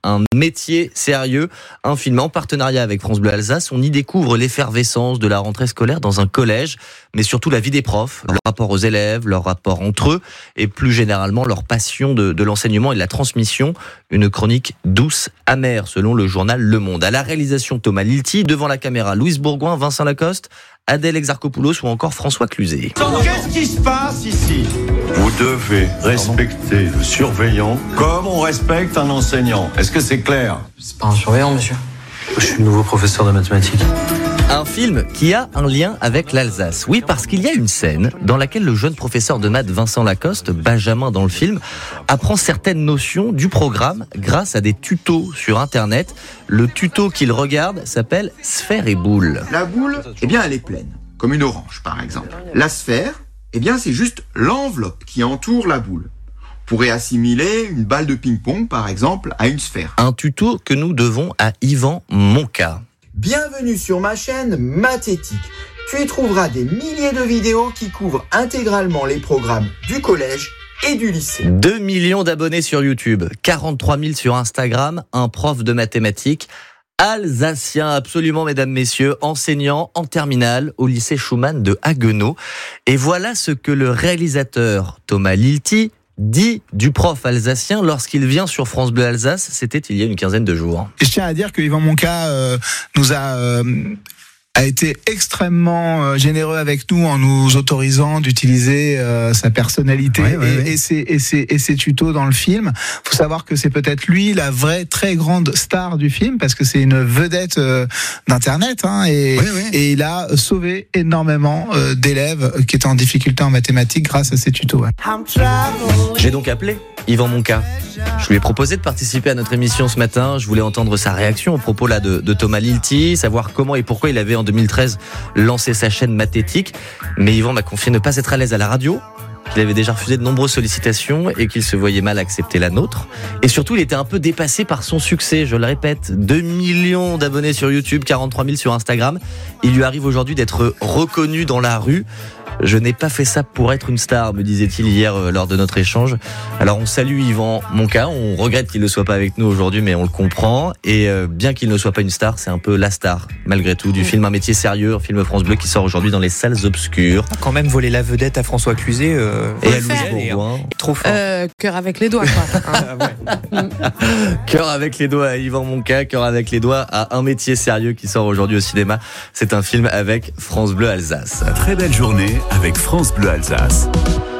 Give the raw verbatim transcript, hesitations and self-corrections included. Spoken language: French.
un métier sérieux, un film en partenariat avec France Bleu Alsace. On y découvre l'effervescence de la rentrée scolaire dans un collège, mais surtout la vie des profs, leur rapport aux élèves, leur rapport entre eux et plus généralement leur passion de, de l'enseignement et de la transmission. Une chronique douce, amère selon le journal Le Monde. À la réalisation Thomas Lilti, devant la caméra Louise Bourgoin, Vincent Lacoste, Adèle Exarchopoulos ou encore François Cluzet. Qu'est-ce qui se passe ici ? Vous devez respecter le surveillant comme on respecte un enseignant. Est-ce que c'est clair ? C'est pas un surveillant, monsieur. Je suis le nouveau professeur de mathématiques. Un film qui a un lien avec l'Alsace. Oui, parce qu'il y a une scène dans laquelle le jeune professeur de maths Vincent Lacoste, Benjamin dans le film, apprend certaines notions du programme grâce à des tutos sur Internet. Le tuto qu'il regarde s'appelle Sphère et boule. La boule, eh bien, elle est pleine, comme une orange par exemple. La sphère, eh bien, c'est juste l'enveloppe qui entoure la boule. On pourrait assimiler une balle de ping-pong, par exemple, à une sphère. Un tuto que nous devons à Yvan Monca. Bienvenue sur ma chaîne Mathétique. Tu y trouveras des milliers de vidéos qui couvrent intégralement les programmes du collège et du lycée. deux millions d'abonnés sur YouTube, quarante-trois mille sur Instagram, un prof de mathématiques alsacien, absolument mesdames, messieurs, enseignant en terminale au lycée Schumann de Haguenau. Et voilà ce que le réalisateur Thomas Lilti dit du prof alsacien lorsqu'il vient sur France Bleu Alsace. C'était il y a une quinzaine de jours. Et je tiens à dire que Yvan Monca euh, nous a euh, a été extrêmement euh, généreux avec nous en nous autorisant d'utiliser euh, sa personnalité ouais, ouais, et, ouais. et, ses, et, ses, et ses tutos dans le film. Faut savoir que c'est peut-être lui la vraie très grande star du film parce que c'est une vedette euh, d'internet hein, et, ouais, ouais. et il a sauvé énormément euh, d'élèves qui étaient en difficulté en mathématiques grâce à ses tutos. Ouais. J'ai donc appelé Yvan Monca. Je lui ai proposé de participer à notre émission ce matin. Je voulais entendre sa réaction au propos là de, de Thomas Lilti, savoir comment et pourquoi il avait en deux mille treize lancé sa chaîne Mathétique. Mais Yvan m'a confié ne pas être à l'aise à la radio, qu'il avait déjà refusé de nombreuses sollicitations et qu'il se voyait mal accepter la nôtre. Et surtout, il était un peu dépassé par son succès. Je le répète, deux millions d'abonnés sur YouTube, quarante-trois mille sur Instagram. Il lui arrive aujourd'hui d'être reconnu dans la rue. Je n'ai pas fait ça pour être une star, me disait-il hier euh, lors de notre échange. Alors on salue Yvan Monca, on regrette qu'il ne soit pas avec nous aujourd'hui, mais on le comprend. Et euh, bien qu'il ne soit pas une star, c'est un peu la star, malgré tout, du film Un métier sérieux, un film France Bleu qui sort aujourd'hui dans les salles obscures. Quand même voler la vedette à François Cluzet euh, et à Louise Bourgoin. Trop fort. Euh, cœur avec les doigts, quoi. Hein. Cœur avec les doigts à Yvan Monca, cœur avec les doigts à Un métier sérieux qui sort aujourd'hui au cinéma. C'est un film avec France Bleu Alsace. Très belle journée avec France Bleu Alsace.